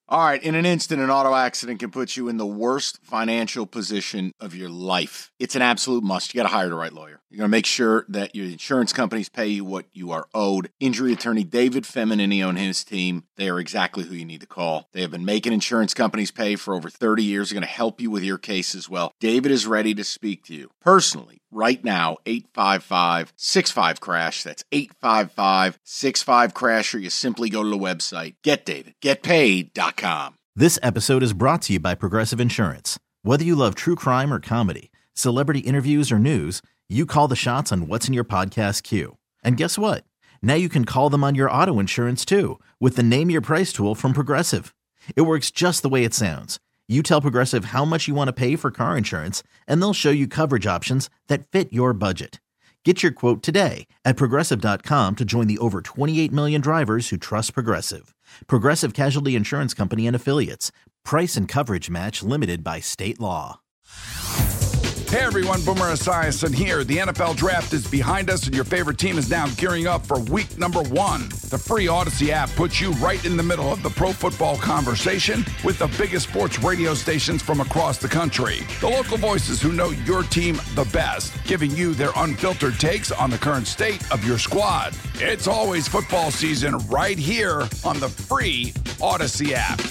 All right, in an instant, an auto accident can put you in the worst financial position of your life. It's an absolute must. You got to hire the right lawyer. You're going to make sure that your insurance companies pay you what you are owed. Injury attorney David Feminini and his team, they are exactly who you need to call. They have been making insurance companies pay for over 30 years. They're going to help you with your case as well. David is ready to speak to you personally. Right now, 855-65-CRASH. That's 855-65-CRASH, or you simply go to the website, getdavidgetpaid.com. This episode is brought to you by Progressive Insurance. Whether you love true crime or comedy, celebrity interviews or news, you call the shots on what's in your podcast queue. And guess what? Now you can call them on your auto insurance too with the Name Your Price tool from Progressive. It works just the way it sounds. You tell Progressive how much you want to pay for car insurance, and they'll show you coverage options that fit your budget. Get your quote today at Progressive.com to join the over 28 million drivers who trust Progressive. Progressive Casualty Insurance Company and Affiliates. Price and coverage match limited by state law. Hey everyone, Boomer Esiason here. The NFL Draft is behind us and your favorite team is now gearing up for week number 1. The free Odyssey app puts you right in the middle of the pro football conversation with the biggest sports radio stations from across the country. The local voices who know your team the best, giving you their unfiltered takes on the current state of your squad. It's always football season right here on the free Odyssey app.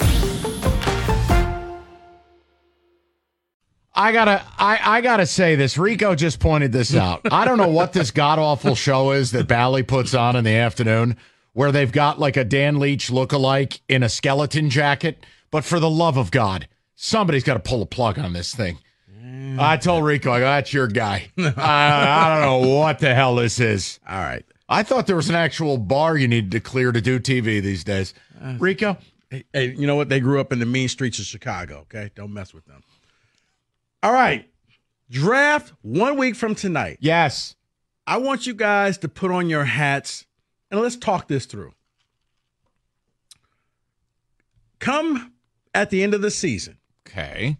I gotta say this. Rico just pointed this out. I don't know what this god-awful show is that Bally puts on in the afternoon where they've got like a Dan Leach lookalike in a skeleton jacket. But for the love of God, somebody's got to pull a plug on this thing. I told Rico, that's your guy. I don't know what the hell this is. All right. I thought there was an actual bar you needed to clear to do TV these days. Rico? Hey, you know what? They grew up in the mean streets of Chicago, okay? Don't mess with them. All right. Draft 1 week from tonight. Yes. I want you guys to put on your hats and let's talk this through. Come at the end of the season. Okay.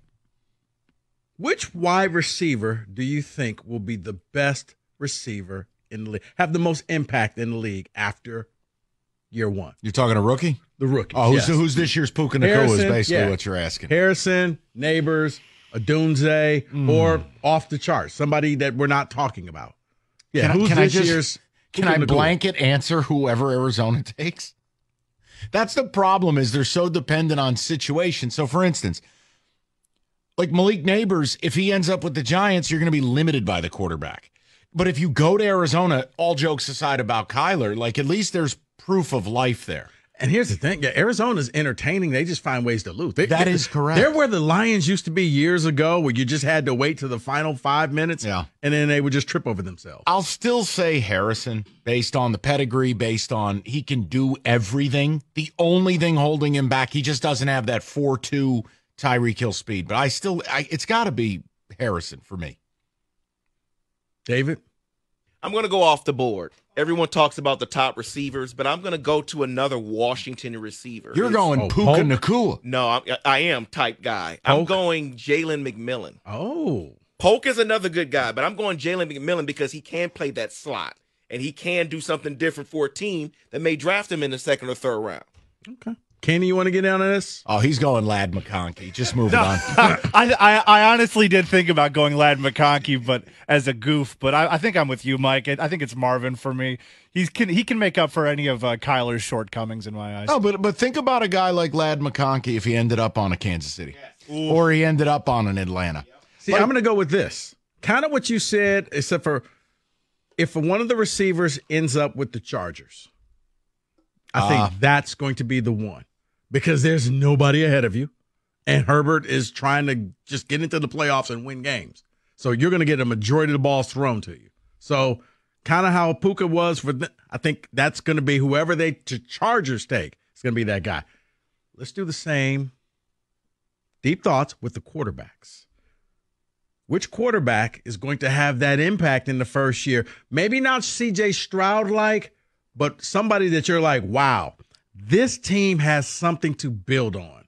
Which wide receiver do you think will be the best receiver in the league, have the most impact in the league after year 1? You're talking a rookie? The rookie. Oh, yes. who's this year's Puka Nacua is basically what you're asking. Harrison, Neighbors, Odunze, or off the charts, somebody that we're not talking about. Yeah, who's this year's? Can I blanket answer whoever Arizona takes? That's the problem, is they're so dependent on situations. So, for instance, like Malik Neighbors, if he ends up with the Giants, you're going to be limited by the quarterback. But if you go to Arizona, all jokes aside about Kyler, like at least there's proof of life there. And here's the thing. Yeah, Arizona's entertaining. They just find ways to lose. That is correct. They're where the Lions used to be years ago, where you just had to wait to the final 5 minutes, and then they would just trip over themselves. I'll still say Harrison, based on the pedigree, based on he can do everything. The only thing holding him back, he just doesn't have that 4.2 Tyreek Hill speed. But it's got to be Harrison for me. David? I'm going to go off the board. Everyone talks about the top receivers, but I'm going to go to another Washington receiver. You're going Puka Nacua. No, I am type guy. Polk? I'm going Jalen McMillan. Oh. Polk is another good guy, but I'm going Jalen McMillan because he can play that slot, and he can do something different for a team that may draft him in the second or third round. Okay. Kenny, you want to get down on this? Oh, he's going Lad McConkey. Just move it on. I honestly did think about going Lad McConkey, but as a goof. But I think I'm with you, Mike. I think it's Marvin for me. He can make up for any of Kyler's shortcomings in my eyes. Oh, but think about a guy like Lad McConkey if he ended up on a Kansas City, or he ended up on an Atlanta. See, I'm going to go with this. Kind of what you said, except for if one of the receivers ends up with the Chargers, I think that's going to be the one. Because there's nobody ahead of you, and Herbert is trying to just get into the playoffs and win games. So you're going to get a majority of the balls thrown to you. So kind of how Puka was I think that's going to be whoever the Chargers take. It's going to be that guy. Let's do the same deep thoughts with the quarterbacks. Which quarterback is going to have that impact in the first year? Maybe not C.J. Stroud-like, but somebody that you're like, wow, this team has something to build on.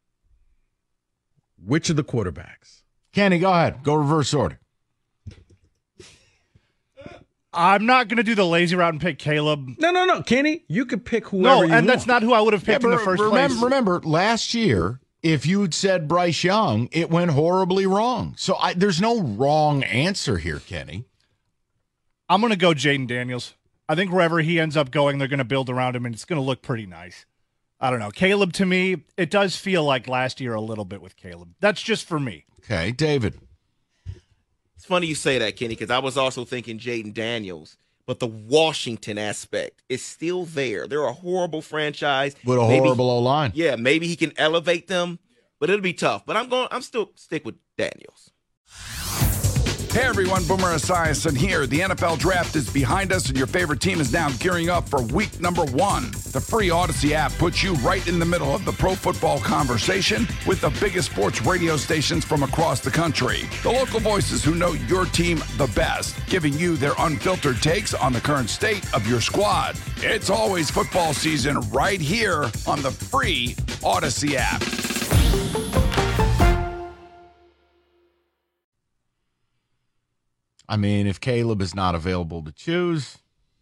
Which of the quarterbacks? Kenny, go ahead. Go reverse order. I'm not going to do the lazy route and pick Caleb. No, Kenny, you could pick whoever you want. That's not who I would have picked in the first place. Remember, last year, if you'd said Bryce Young, it went horribly wrong. So there's no wrong answer here, Kenny. I'm going to go Jaden Daniels. I think wherever he ends up going, they're going to build around him, and it's going to look pretty nice. I don't know. Caleb, to me, it does feel like last year a little bit with Caleb. That's just for me. Okay, David. It's funny you say that, Kenny, because I was also thinking Jaden Daniels, but the Washington aspect is still there. They're a horrible franchise with a horrible O-line. Yeah, maybe he can elevate them, but it'll be tough. But I'm still stick with Daniels. Hey everyone, Boomer Esiason here. The NFL Draft is behind us and your favorite team is now gearing up for week number 1. The free Odyssey app puts you right in the middle of the pro football conversation with the biggest sports radio stations from across the country. The local voices who know your team the best, giving you their unfiltered takes on the current state of your squad. It's always football season right here on the free Odyssey app. I mean, if Caleb is not available to choose.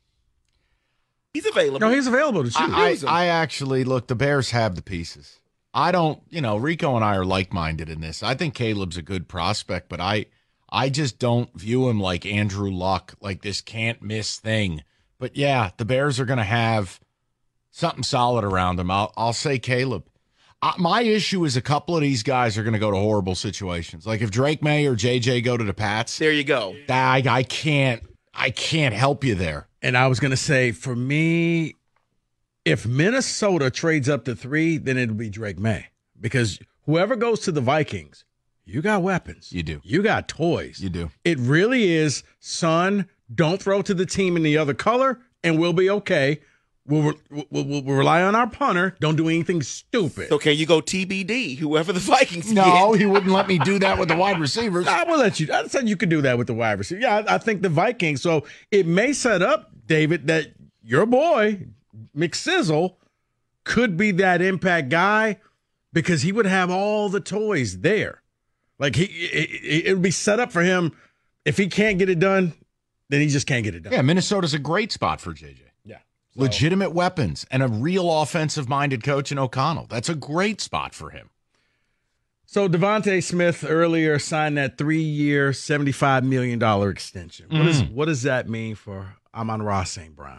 He's available. No, he's available to choose. I actually, look, the Bears have the pieces. I don't, Rico and I are like-minded in this. I think Caleb's a good prospect, but I just don't view him like Andrew Luck, like this can't-miss thing. But, yeah, the Bears are going to have something solid around him. I'll say Caleb. My issue is a couple of these guys are going to go to horrible situations. Like if Drake May or JJ go to the Pats. There you go. I can't help you there. And I was going to say, for me, if Minnesota trades up to 3, then it'll be Drake May. Because whoever goes to the Vikings, you got weapons. You do. You got toys. You do. It really is, son, don't throw to the team in the other color, and we'll be okay. We'll rely on our punter. Don't do anything stupid. So can you go TBD, whoever the Vikings get? No, he wouldn't let me do that with the wide receivers. I will let you. I said you could do that with the wide receiver. Yeah, I think the Vikings. So it may set up, David, that your boy, McSizzle, could be that impact guy because he would have all the toys there. Like it would be set up for him. If he can't get it done, then he just can't get it done. Yeah, Minnesota's a great spot for JJ. So, legitimate weapons and a real offensive-minded coach in O'Connell. That's a great spot for him. So Devontae Smith earlier signed that 3-year, $75 million extension. What does that mean for Amon-Ra St. Brown?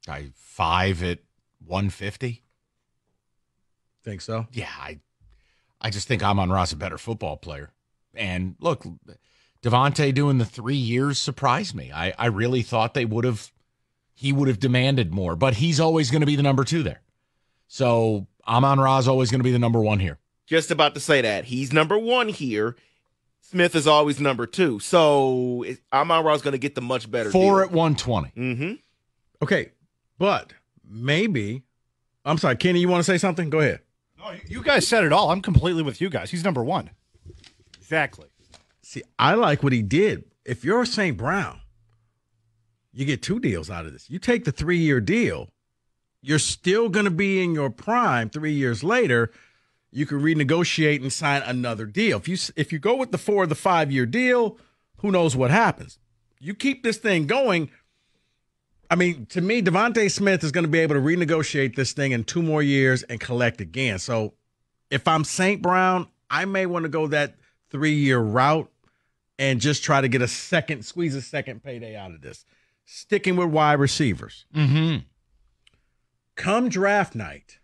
5 at 150. Think so? Yeah, I just think Amon-Ra's a better football player. And look, Devontae doing the 3 years surprised me. I really thought he would have demanded more, but he's always going to be the number 2 there. So Amon-Ra's always going to be the number 1 here. Just about to say that. He's number 1 here. Smith is always number 2. So Amon-Ra's going to get the much better 4 deal. at 120. Mm-hmm. Okay, but maybe – I'm sorry, Kenny, you want to say something? Go ahead. No, you guys said it all. I'm completely with you guys. He's number 1. Exactly. See, I like what he did. If you're St. Brown, you get 2 deals out of this. You take the 3-year deal, you're still going to be in your prime 3 years later. You can renegotiate and sign another deal. If you go with the 4 or the 5-year deal, who knows what happens? You keep this thing going. I mean, to me, Devontae Smith is going to be able to renegotiate this thing in 2 more years and collect again. So if I'm St. Brown, I may want to go that 3-year route and just try to get squeeze a second payday out of this. Sticking with wide receivers. Mm-hmm. Come draft night,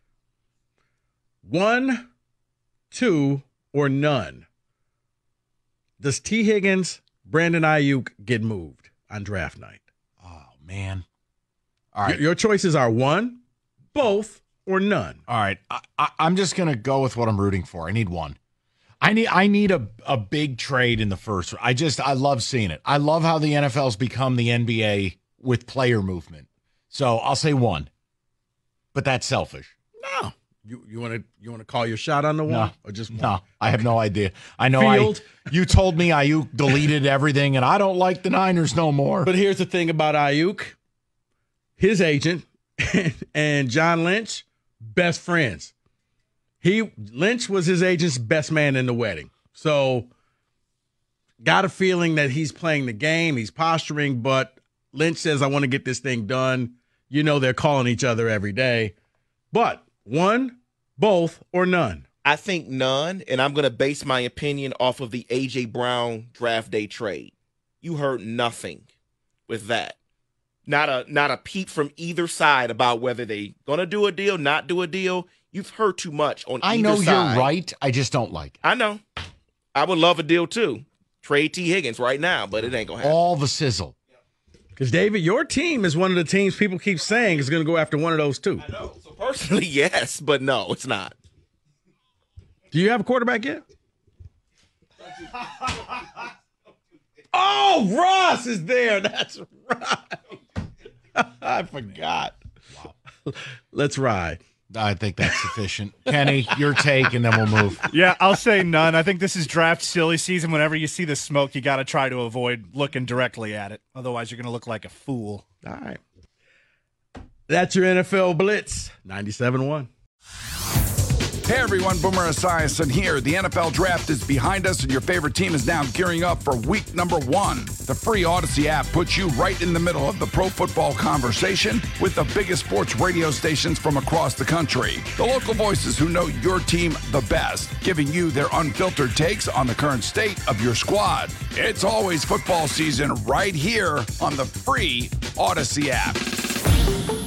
1, 2, or none. Does T. Higgins, Brandon Ayuk get moved on draft night? Oh, man. All right. Your choices are 1, both, or none. All right. I'm just going to go with what I'm rooting for. I need 1. I need a big trade in the first. I love seeing it. I love how the NFL's become the NBA with player movement. So I'll say 1. But that's selfish. No. You want to call your shot on the 1? No. Or just 1? No, I have no idea. I know you told me Ayuk deleted everything, and I don't like the Niners no more. But here's the thing about Ayuk. His agent and John Lynch, best friends. Lynch was his agent's best man in the wedding. So got a feeling that he's playing the game, he's posturing, but Lynch says, I want to get this thing done. You know they're calling each other every day. But one, both, or none? I think none, and I'm going to base my opinion off of the A.J. Brown draft day trade. You heard nothing with that. Not a peep from either side about whether they going to do a deal, not do a deal. You've heard too much on either side. I know you're right. I just don't like it. I know. I would love a deal, too. Trade T. Higgins right now, but it ain't going to happen. All the sizzle. Because, David, your team is one of the teams people keep saying is going to go after one of those two. I know. So, personally, yes, but no, it's not. Do you have a quarterback yet? Oh, Ross is there. That's right. I forgot. Wow. Let's ride. I think that's sufficient. Kenny, your take, and then we'll move. Yeah, I'll say none. I think this is draft silly season. Whenever you see the smoke, you got to try to avoid looking directly at it. Otherwise, you're going to look like a fool. All right. That's your NFL Blitz, 97.1. Hey everyone, Boomer Esiason here. The NFL Draft is behind us and your favorite team is now gearing up for week number 1. The free Odyssey app puts you right in the middle of the pro football conversation with the biggest sports radio stations from across the country. The local voices who know your team the best, giving you their unfiltered takes on the current state of your squad. It's always football season right here on the free Odyssey app.